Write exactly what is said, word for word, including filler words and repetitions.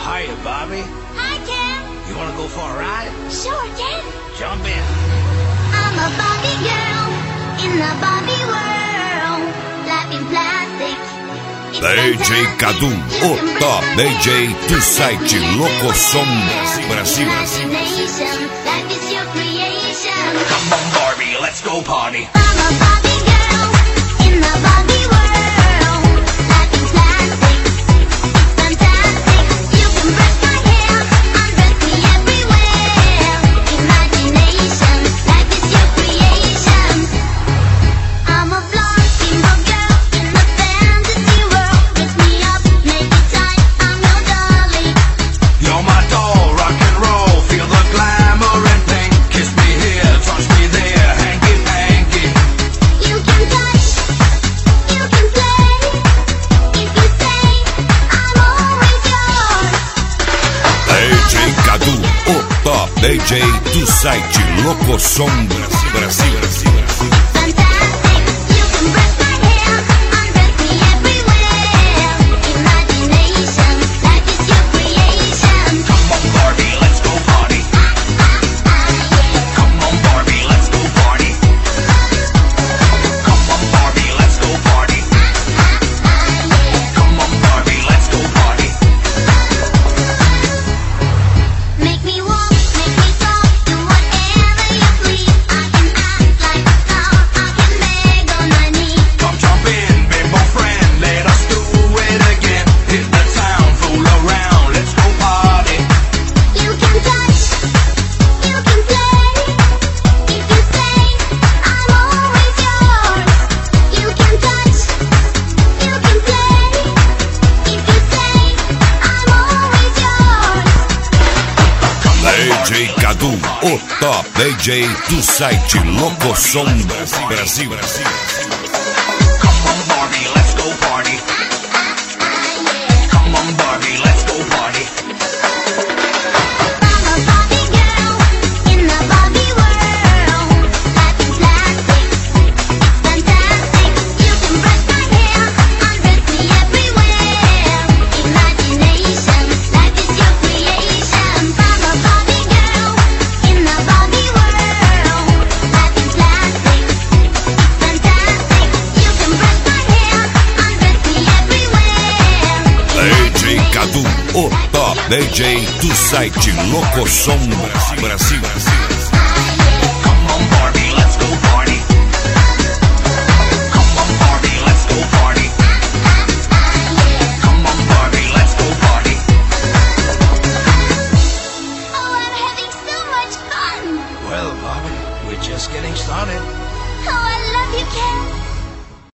Hiya, Bobby. Hi, Ken. You wanna go for a ride? Sure, Ken. Jump in. I'm a Barbie girl in the Barbie world. Life in plastic. It's D J fantastic. Cadu, You o can break top my D J heart. do I'm site breaking Locosom everywhere. Brasil. Imagination, life is your creation. Come on, Barbie, let's go party. I'm a Barbie girl in the Barbie world. Life in plastic. It's fantastic. You can brush my hair, undress me everywhere. Imagination, life is your creation. I'm a blonde steamboat girl in the fantasy world. Mix me up, make it tight. I'm your dolly. You're my doll, rock and roll. Feel the glamour and pink. Kiss me here, touch me there. Hanky panky. You can touch, you can play. If you say I'm always yours. D J Cadu, o top D J do site Locosom Brasil. Fantastic, you can brush my hair, undress me everywhere. Imagination, life is your creation. Come on, Barbie, let's go party. Come on, Barbie, let's go party. Come on, Barbie, let's go party. Come on, Barbie, let's go party. Make me walk, make me talk, do whatever you please. I can act like a star, I can beg on my knees. Come jump in, bimbo friend, let us do it again. Hit the town, fool around, let's go party. You can touch, you can play. If you say I'm always yours. You can touch, you can play. If you say I'm always yours. D J Cadu, o top D J do site Locosom Brasil. Come on, Barbie, let's go party. Come on, Barbie, let's go party. I'm a Barbie girl in the Barbie world. Life in plastic, it's fantastic. You can brush my hair, undress me everywhere. Imagination, life is your creation. I'm a Barbie girl in the Barbie world. Life in plastic, it's fantastic. You can brush my hair, undress me everywhere. D J Cadu, o top D J do site Locosom Brasil. Come on, Barbie, let's go party. Come on, Barbie, let's go party. Come on, Barbie, let's go party. Oh, I'm having so much fun. Well, Barbie, we're just getting started. Oh, I love you, Ken.